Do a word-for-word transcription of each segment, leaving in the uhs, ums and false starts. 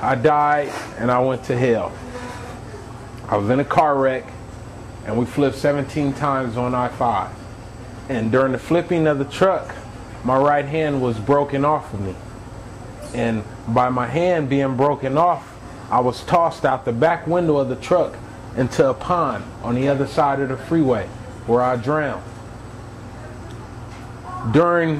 I died and I went to hell. I was in a car wreck and we flipped seventeen times on I five. And during the flipping of the truck, my right hand was broken off of me. And by my hand being broken off, I was tossed out the back window of the truck into a pond on the other side of the freeway where I drowned. During,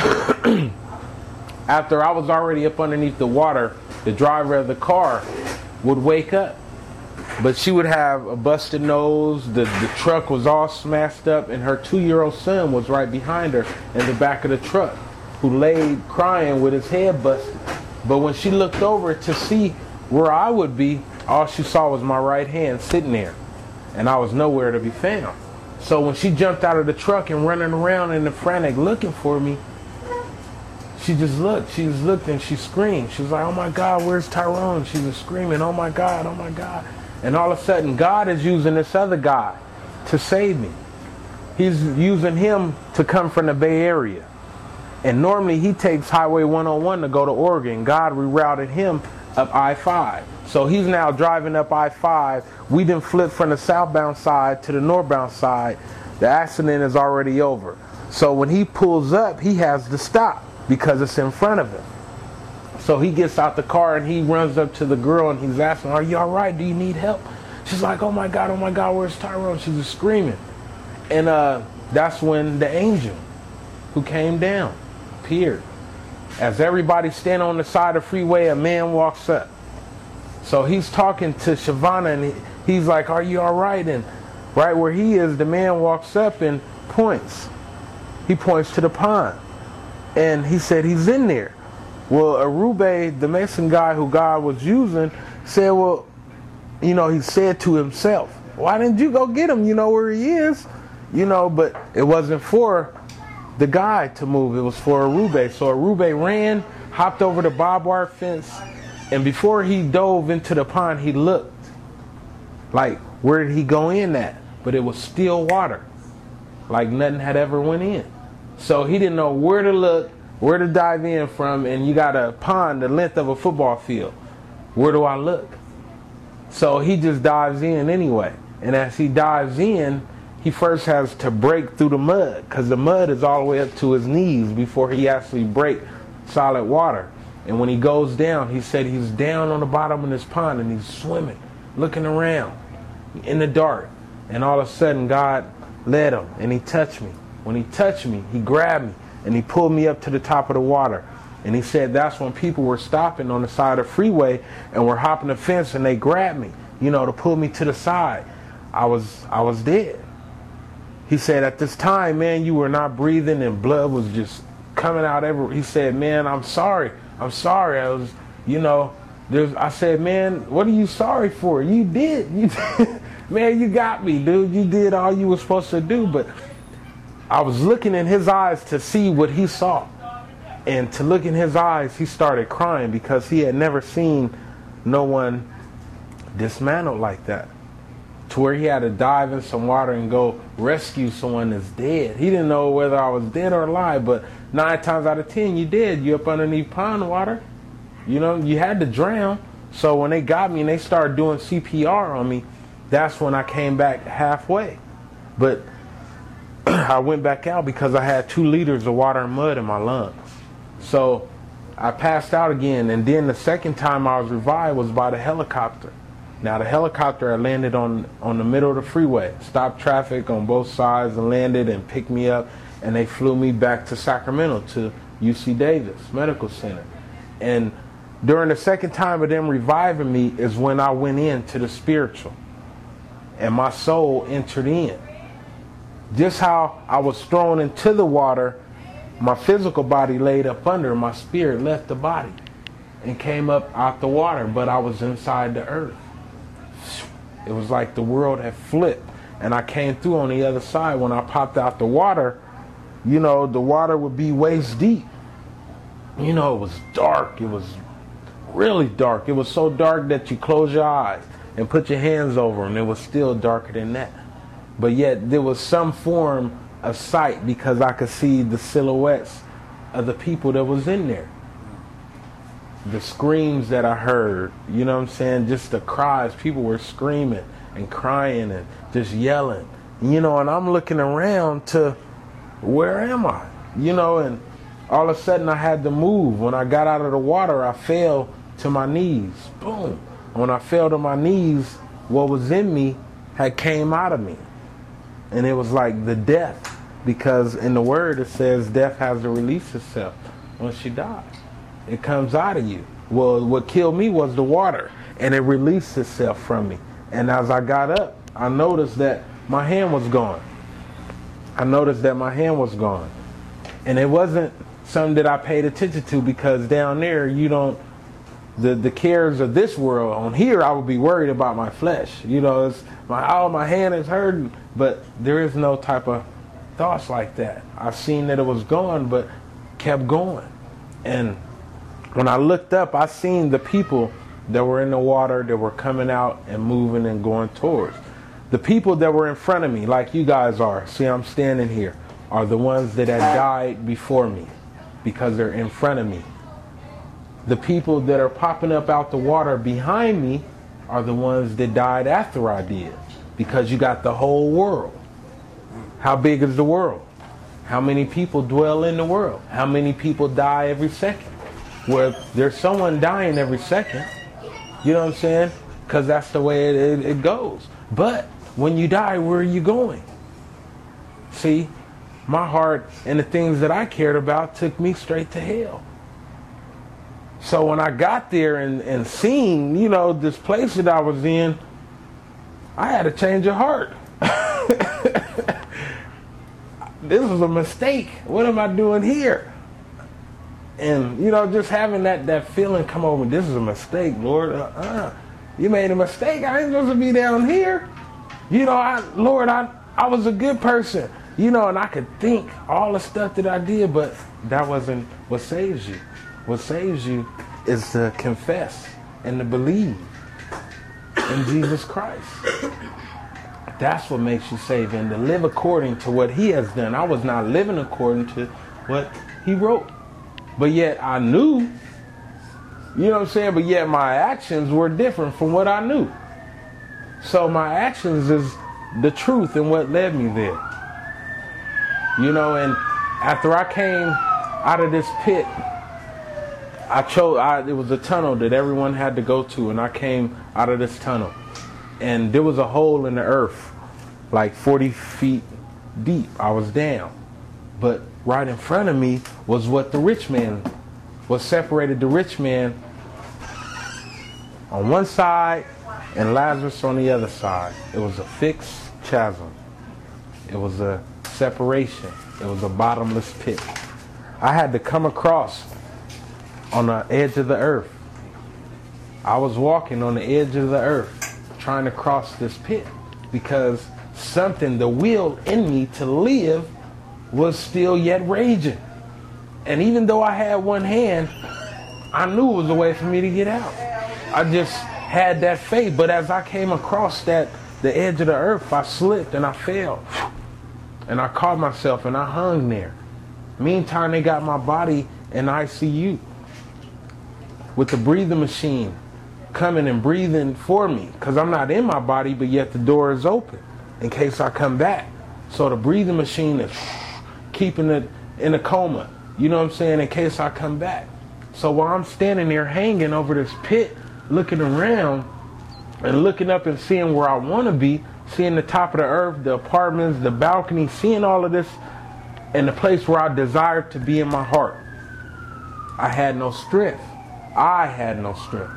after I was already up underneath the water, the driver of the car would wake up. But she would have a busted nose, the, the truck was all smashed up, and her two-year-old son was right behind her in the back of the truck, who laid crying with his head busted. But when she looked over to see where I would be, all she saw was my right hand sitting there, and I was nowhere to be found. So when she jumped out of the truck and running around in the frantic looking for me, she just looked, she just looked and she screamed. She was like, "Oh my God, where's Tyrone?" She was screaming, "Oh my God, oh my God." And all of a sudden, God is using this other guy to save me. He's using him to come from the Bay Area. And normally he takes Highway one oh one to go to Oregon. God rerouted him up I five. So he's now driving up I five. We done flipped from the southbound side to the northbound side. The accident is already over. So when he pulls up, he has to stop because it's in front of him. So he gets out the car and he runs up to the girl and he's asking, "Are you all right? Do you need help?" She's like, "Oh my God, oh my God, where's Tyrone?" She's just screaming. And uh, that's when the angel who came down appeared. As everybody's standing on the side of the freeway, a man walks up. So he's talking to Shavana and he, he's like, "Are you all right?" And right where he is, the man walks up and points. He points to the pond. And he said he's in there. Well, Arube, the Mexican guy who God was using, said, well, you know, he said to himself, "Why didn't you go get him? You know where he is." You know, but it wasn't for the guy to move. It was for Arube. So Arube ran, hopped over the barbed wire fence, and before he dove into the pond, he looked. Like, where did he go in at? But it was still water. Like nothing had ever went in. So he didn't know where to look, where to dive in from, and you got a pond the length of a football field. Where do I look? So he just dives in anyway. And as he dives in, he first has to break through the mud, because the mud is all the way up to his knees before he actually break solid water. And when he goes down, he said he's down on the bottom of this pond and he's swimming, looking around in the dark. And all of a sudden, God led him and he touched me. When he touched me, he grabbed me and he pulled me up to the top of the water. And he said that's when people were stopping on the side of the freeway and were hopping the fence and they grabbed me, you know, to pull me to the side. I was I was dead. He said at this time, man, you were not breathing and blood was just coming out everywhere. He said, man, I'm sorry. I'm sorry. I was, you know, there's, I said, man, what are you sorry for? You did. You did. Man, you got me, dude. You did all you were supposed to do. But I was looking in his eyes to see what he saw. And to look in his eyes, he started crying because he had never seen no one dismantled like that. To where he had to dive in some water and go rescue someone that's dead. He didn't know whether I was dead or alive, but nine times out of ten, you did. You up underneath pond water. You know, you had to drown. So when they got me and they started doing C P R on me, that's when I came back halfway. But I went back out because I had two liters of water and mud in my lungs. So I passed out again, and then the second time I was revived was by the helicopter. Now the helicopter had landed on, on the middle of the freeway, stopped traffic on both sides and landed and picked me up, and they flew me back to Sacramento to U C Davis Medical Center. And during the second time of them reviving me is when I went into the spiritual, and my soul entered in. Just how I was thrown into the water, my physical body laid up under, my spirit left the body and came up out the water, but I was inside the earth. It was like the world had flipped, and I came through on the other side. When I popped out the water, you know, the water would be waist deep. You know, it was dark. It was really dark. It was so dark that you close your eyes and put your hands over them. It was still darker than that. But yet there was some form of sight because I could see the silhouettes of the people that was in there. the screams that I heard, you know what I'm saying? Just the cries. People were screaming and crying and just yelling. You know, and I'm looking around to, where am I? You know, and all of a sudden I had to move. When I got out of the water, I fell to my knees. Boom. When I fell to my knees, what was in me had came out of me. And it was like the death, because in the word it says death has to release itself when she dies. It comes out of you. Well, what killed me was the water, and it released itself from me. And as I got up, I noticed that my hand was gone. I noticed that my hand was gone. And it wasn't something that I paid attention to, because down there, you don't, the, the cares of this world. On here, I would be worried about my flesh. You know, it's my, oh, my hand is hurting, but there is no type of thoughts like that. I seen that it was gone, but kept going. And when I looked up, I seen the people that were in the water that were coming out and moving and going towards. The people that were in front of me, like you guys are, see I'm standing here, are the ones that had died before me, because they're in front of me. The people that are popping up out the water behind me are the ones that died after I did, because you got the whole world. How big is the world? How many people dwell in the world? How many people die every second? Well, there's someone dying every second. You know what I'm saying? Because that's the way it, it, it goes. But when you die, where are you going? See, my heart and the things that I cared about took me straight to hell. So when I got there and, and seen, you know, this place that I was in, I had a change of heart. This was a mistake. What am I doing here? And, you know, just having that, that feeling come over, this is a mistake, Lord. Uh-uh. You made a mistake. I ain't supposed to be down here. You know, I, Lord, I, I was a good person. You know, and I could think all the stuff that I did, but that wasn't what saves you. What saves you is to confess and to believe in Jesus Christ. That's what makes you saved, and to live according to what he has done. I was not living according to what he wrote. But yet I knew, you know what I'm saying? But yet my actions were different from what I knew. So my actions is the truth and what led me there. You know, and after I came out of this pit, I chose, I, it was a tunnel that everyone had to go to, and I came out of this tunnel. And there was a hole in the earth, like forty feet deep. I was down. But right in front of me was what the rich man, what separated the rich man on one side and Lazarus on the other side. It was a fixed chasm. It was a separation. It was a bottomless pit. I had to come across on the edge of the earth. I was walking on the edge of the earth trying to cross this pit, because something, the will in me to live, was still yet raging. And even though I had one hand, I knew it was a way for me to get out. I just had that faith. But as I came across that, the edge of the earth, I slipped and I fell. And I caught myself and I hung there. Meantime, they got my body in I C U with the breathing machine coming and breathing for me, because I'm not in my body, but yet the door is open in case I come back. So the breathing machine is keeping it in a coma, you know what I'm saying, in case I come back. So while I'm standing there hanging over this pit, looking around and looking up and seeing where I want to be, seeing the top of the earth, the apartments, the balcony, seeing all of this, and the place where I desired to be in my heart, I had no strength. I had no strength.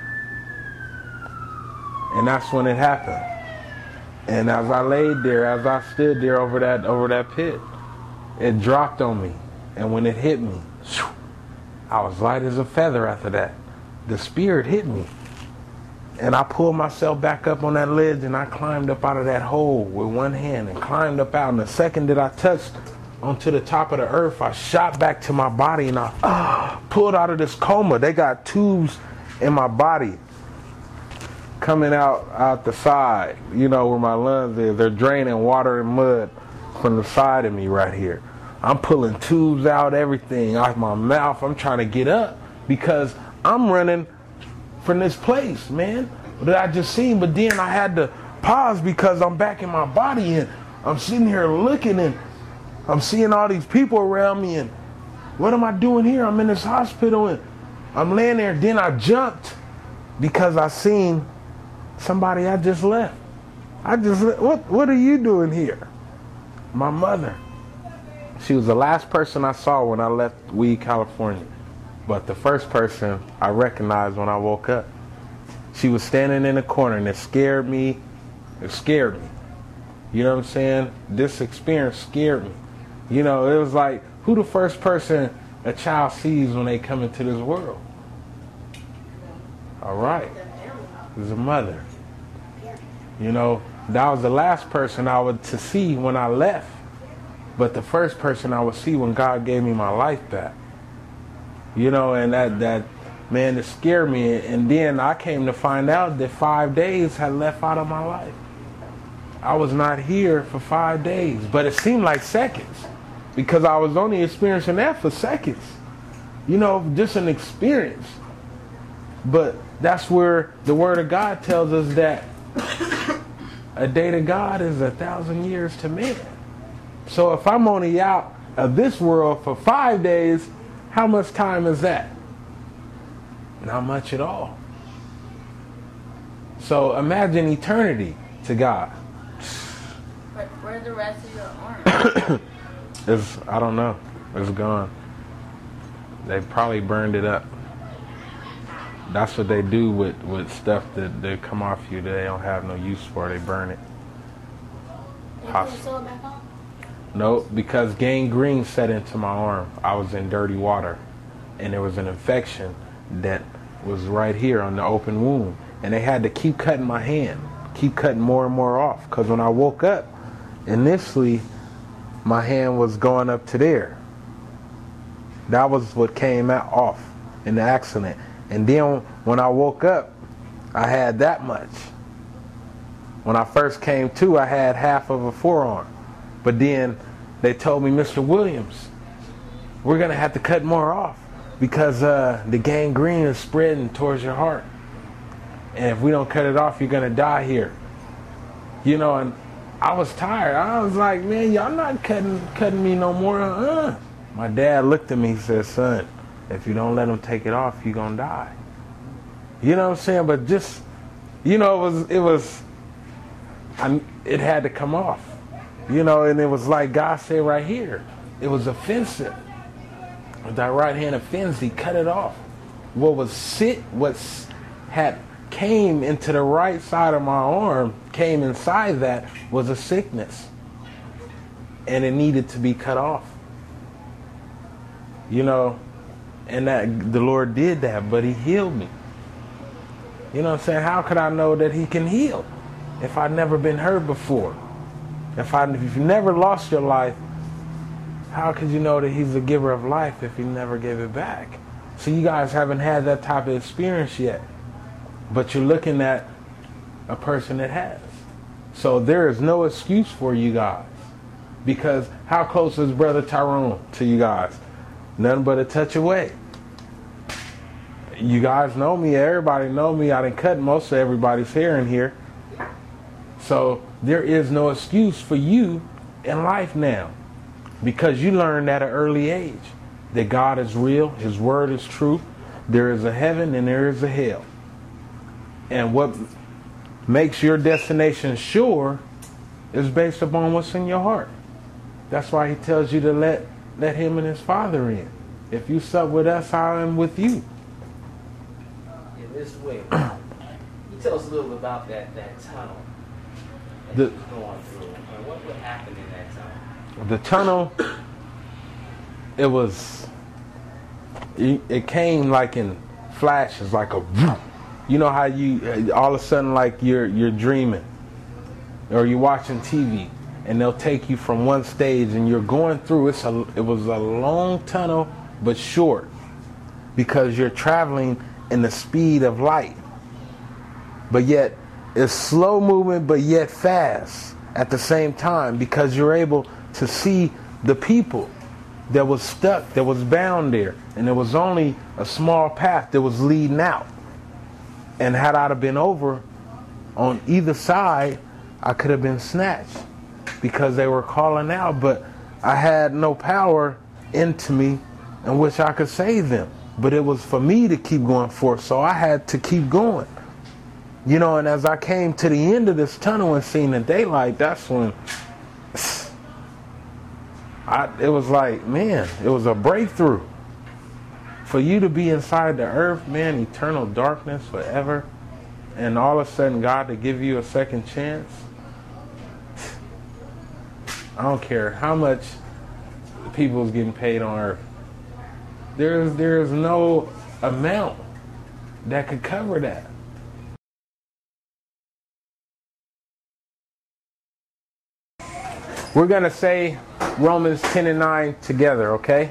And that's when it happened. And as I laid there, as I stood there over that over that pit, it dropped on me. And when it hit me, I was light as a feather after that. The Spirit hit me. And I pulled myself back up on that ledge, and I climbed up out of that hole with one hand and climbed up out. And the second that I touched onto the top of the earth, I shot back to my body, and I uh, pulled out of this coma. They got tubes in my body coming out out the side, you know, where my lungs is. They're draining water and mud from the side of me right here. I'm pulling tubes out, everything out my mouth. I'm trying to get up because I'm running from this place, man, that I just seen. But then I had to pause because I'm back in my body and I'm sitting here looking and I'm seeing all these people around me and what am I doing here? I'm in this hospital and I'm laying there. Then I jumped because I seen somebody I just left. I just, what, what are you doing here? My mother. She was the last person I saw when I left Weed, California. But the first person I recognized when I woke up. She was standing in the corner and it scared me. It scared me. You know what I'm saying? This experience scared me. You know, it was like, who the first person a child sees when they come into this world? All right. It's a mother. You know, that was the last person I would to see when I left. But the first person I would see when God gave me my life back. You know, and that, that man, it scared me. And then I came to find out that five days had left out of my life. I was not here for five days, but it seemed like seconds because I was only experiencing that for seconds. You know, just an experience. But that's where the Word of God tells us that a day to God is a thousand years to man. So if I'm only out of this world for five days, how much time is that? Not much at all. So imagine eternity to God. Where, where's the rest of your arm? It's, I don't know. It's gone. They probably burned it up. That's what they do with, with stuff that they come off you that they don't have no use for. They burn it. You put your sew it back on? No, because gangrene set into my arm. I was in dirty water. And there was an infection that was right here on the open wound. And they had to keep cutting my hand. Keep cutting more and more off. Because when I woke up, initially, my hand was going up to there. That was what came out off in the accident. And then when I woke up, I had that much. When I first came to, I had half of a forearm. But then they told me, Mister Williams, we're going to have to cut more off because uh, the gangrene is spreading towards your heart. And if we don't cut it off, you're going to die here. You know, and I was tired. I was like, man, y'all not cutting cutting me no more. Uh-uh. My dad looked at me and said, son, if you don't let them take it off, you're going to die. You know what I'm saying? But just, you know, it was, it was, I, it had to come off. You know, and it was like God said right here. It was offensive. That right hand offends, he cut it off. What was sit, what had came into the right side of my arm, came inside that was a sickness. And it needed to be cut off. You know, and that the Lord did that, but he healed me. You know what I'm saying? How could I know that he can heal if I'd never been hurt before? If, I, if you've never lost your life, how could you know that he's the giver of life if he never gave it back? So you guys haven't had that type of experience yet. But you're looking at a person that has. So there is no excuse for you guys. Because how close is Brother Tyrone to you guys? Nothing but a touch away. You guys know me. Everybody know me. I done cut most of everybody's hair in here. So there is no excuse for you in life now. Because you learned at an early age that God is real. His word is true. There is a heaven and there is a hell. And what makes your destination sure is based upon what's in your heart. That's why he tells you to let, let him and his Father in. If you sup with us, I am with you. In this way, you tell us a little bit about that, that tunnel that The- you was going through. And what would happen in that tunnel? The tunnel, it was, it, it came like in flashes, like a, you know how you, all of a sudden like you're you're dreaming or you're watching T V and they'll take you from one stage and you're going through, it's a, it was a long tunnel but short because you're traveling in the speed of light. But yet it's slow movement but yet fast at the same time because you're able to see the people that was stuck, that was bound there. And there was only a small path that was leading out. And had I been over on either side, I could have been snatched because they were calling out. But I had no power into me in which I could save them. But it was for me to keep going forth, so I had to keep going. You know, and as I came to the end of this tunnel and seen the daylight, that's when I, it was like, man, it was a breakthrough. For you to be inside the earth, man, eternal darkness forever, and all of a sudden God to give you a second chance. I don't care how much people is getting paid on earth. There's there's no amount that could cover that. We're going to say Romans ten and nine together, okay?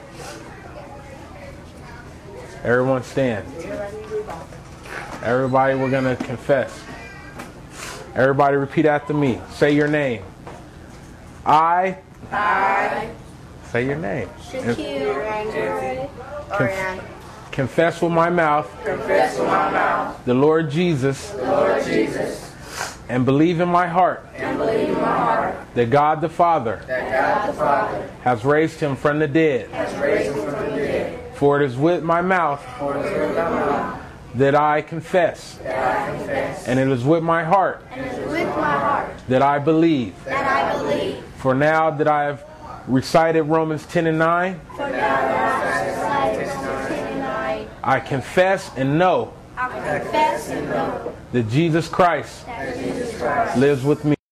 Everyone stand. Everybody, we're going to confess. Everybody repeat after me. Say your name. I. I. Say your name. Shaquille. Conf- confess with my mouth. Confess with my mouth. The Lord Jesus. The Lord Jesus. And believe in my heart. And believe in my heart. That God the Father. That God the Father. Has raised him from the dead. Has raised him from the dead. For it is with my mouth. For it is with my mouth. That I confess. That I confess. And it is with my heart. And it is with my heart. That I believe. That I believe. For now that I have recited Romans ten and nine. For now that I have recited Romans ten and nine. I confess and know. I confess and know. That Jesus Christ. That Jesus Christ Lives with me.